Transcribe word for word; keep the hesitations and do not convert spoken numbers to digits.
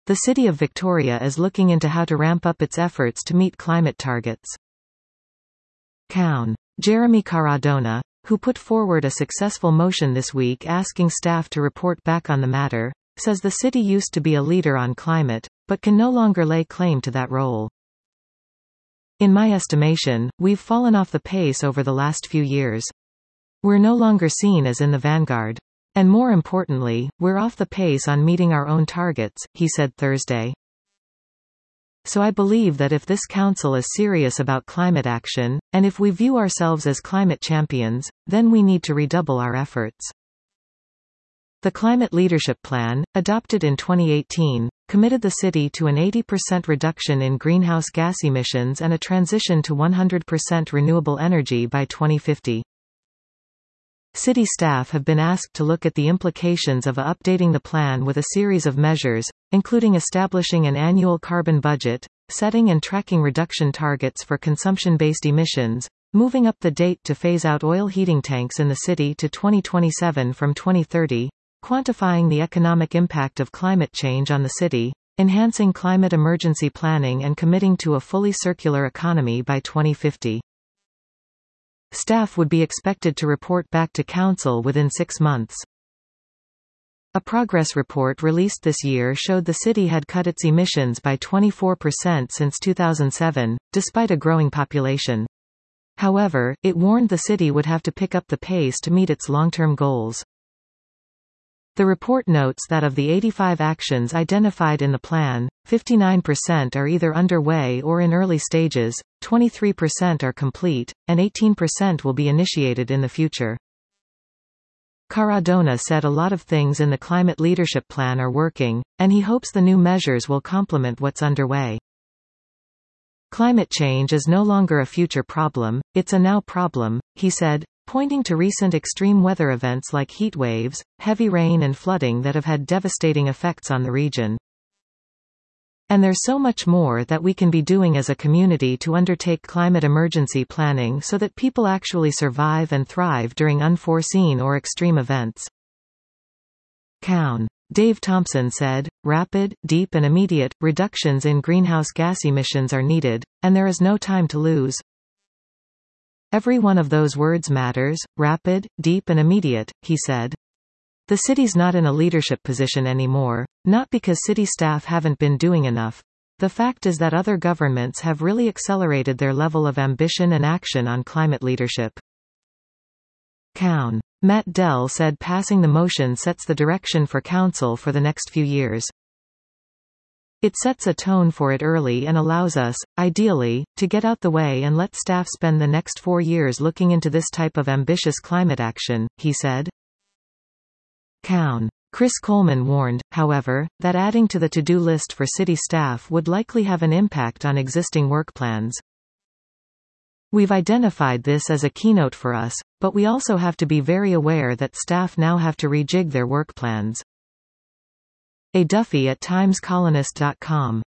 the City of Victoria is looking into how to ramp up its efforts to meet climate targets. Cown. Jeremy Caradona, who put forward a successful motion this week asking staff to report back on the matter, says the city used to be a leader on climate, but can no longer lay claim to that role. In my estimation, we've fallen off the pace over the last few years. We're no longer seen as in the vanguard. And more importantly, we're off the pace on meeting our own targets, he said Thursday. So I believe that if this council is serious about climate action, and if we view ourselves as climate champions, then we need to redouble our efforts. The Climate Leadership Plan, adopted in twenty eighteen, committed the city to an eighty percent reduction in greenhouse gas emissions and a transition to one hundred percent renewable energy by twenty fifty. City staff have been asked to look at the implications of updating the plan with a series of measures, including establishing an annual carbon budget, setting and tracking reduction targets for consumption-based emissions, moving up the date to phase out oil heating tanks in the city to twenty twenty-seven from twenty thirty, quantifying the economic impact of climate change on the city, enhancing climate emergency planning and committing to a fully circular economy by twenty fifty. Staff would be expected to report back to Council within six months. A progress report released this year showed the city had cut its emissions by twenty-four percent since two thousand seven, despite a growing population. However, it warned the city would have to pick up the pace to meet its long-term goals. The report notes that of the eighty-five actions identified in the plan, fifty-nine percent are either underway or in early stages, twenty-three percent are complete, and eighteen percent will be initiated in the future. Caradona said a lot of things in the Climate Leadership Plan are working, and he hopes the new measures will complement what's underway. Climate change is no longer a future problem, it's a now problem, he said, pointing to recent extreme weather events like heat waves, heavy rain and flooding that have had devastating effects on the region. And there's so much more that we can be doing as a community to undertake climate emergency planning so that people actually survive and thrive during unforeseen or extreme events. Cown. Dave Thompson said, rapid, deep and immediate reductions in greenhouse gas emissions are needed, and there is no time to lose. Every one of those words matters, rapid, deep and immediate, he said. The city's not in a leadership position anymore, not because city staff haven't been doing enough. The fact is that other governments have really accelerated their level of ambition and action on climate leadership. Cown. Matt Dell said passing the motion sets the direction for council for the next few years. It sets a tone for it early and allows us, ideally, to get out the way and let staff spend the next four years looking into this type of ambitious climate action, he said. Cown. Chris Coleman warned, however, that adding to the to-do list for city staff would likely have an impact on existing work plans. We've identified this as a keynote for us, but we also have to be very aware that staff now have to rejig their work plans. A Duffy at times colonist dot com